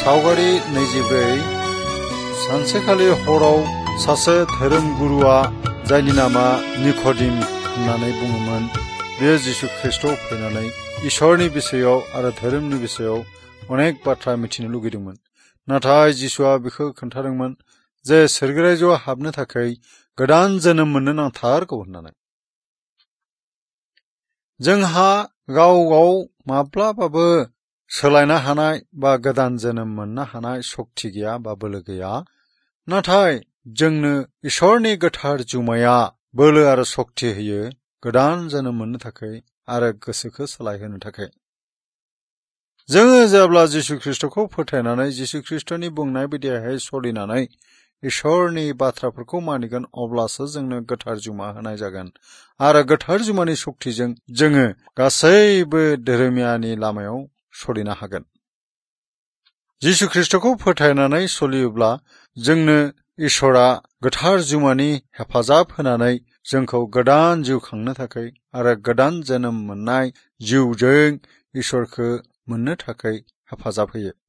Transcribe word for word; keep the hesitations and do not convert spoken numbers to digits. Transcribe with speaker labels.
Speaker 1: सावगारि नैजिब्रै सानसेखालि हराव सासे धोरोमगुरुआ जायनि नामा निक'डिम होननानै बुङोमोन, बे जिसु ख्रीष्टआव फैनानै इसोरनि बिषयाव आरो धोरोमनि बिषयाव अनेक बाथ्रा मिथिनो लुगैदोंमोन। नाथाय जिसुआ बिखौ खोन्थादोंमोन जे सोरगोरायजोआव हाबनो थाखाय गोदान जोनोम मोननो नांथारगौ होननानै। जोंहा गाव गाव माब्लाबाबो सोलायनो हानाय बा गोदान जोनोम मोननो हानाय सक्ति गैया बा बोलो गैया। नाथाय जोंनो इसोरनि गोथार जुमाया बोलो आरो सक्ति होयो गोदान जोनोम मोननो थाखाय आरो गोसोखौ सोलायहोनो थाखाय। जोङो जेब्ला जिसु ख्रीष्टखौ फोथायनानै जिसु ख्रीष्टनि बुंनाय बायदिहाय सोलिनानै इसोरनि बाथ्राफोरखौ मानिगोन, अब्लासो जोंनो गोथार जुमा होनाय जागोन आरो गोथार जुमानि सक्तिजों जोङो गासैबो धोरोमियानि लामायाव सोलिनो हागोन। जिसु ख्रीष्टखौ फोथायनानै सोलियोब्ला जोंनो इसोरा गोथार जुमानि हेफाजाब होनानै जोंखौ गोदान जिउ खांनो थाखाय आरो गोदान जोनोम मोननाय जिउजों इसोरखौ मोननो थाखाय हेफाजाब होयो।